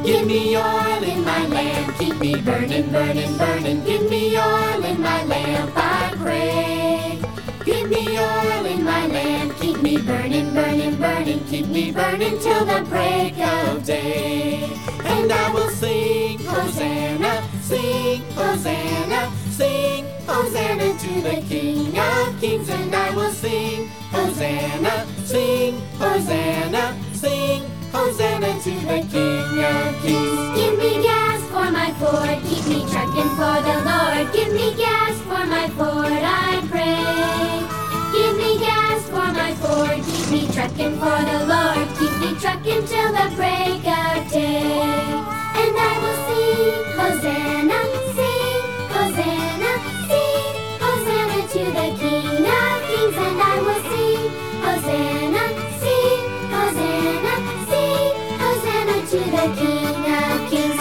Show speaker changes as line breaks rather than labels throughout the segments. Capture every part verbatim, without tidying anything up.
Give me oil in my lamp, keep me burning, burning, burning. Give me oil in my lamp, I pray. Give me oil in my lamp, keep me burning, burning, burning. Keep me burning till the break of day. And I will sing, Hosanna, sing, Hosanna, sing, Hosanna to the King of Kings. And I will sing, Hosanna, sing, Hosanna, sing, Hosanna to the King of Kings.
Give me gas for my Ford, keep me trucking for the Lord. Give me gas for my Ford, I pray. Give me gas for my Ford, keep me trucking for the Lord. Keep me trucking till the break of day. And I will sing, Hosanna, sing, Hosanna, sing, Hosanna to the King of Kings. And I will sing, Hosanna, sing, Hosanna, sing, Hosanna to the King of Kings.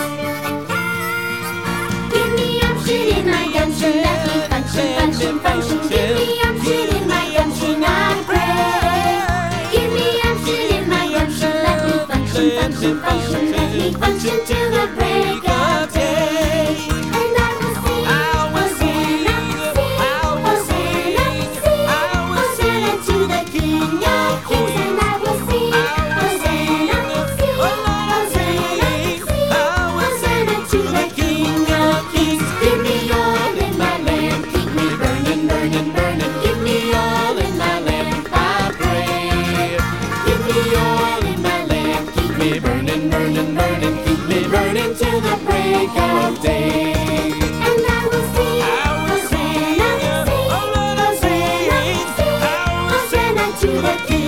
Give me unction in my gumption, let me function, function, function. Give me unction in my gumption, I pray. Give me unction in my gumption, let me function, function, function. Let me function till the break of day. And I will sing, Hosanna, sing, Hosanna, sing, Hosanna to the King of Kings. And I will sing, Hosanna, sing, Hosanna, sing, Hosanna to the King of Kings. Give me oil in my lamp, keep me burning, burning, burning. Give me oil in my lamp, I pray. Give me oil in my lamp, keep me burning, burning, burning. Keep me burning till the break of day. And I will sing, Hosanna, sing, Hosanna, sing, Hosanna to the King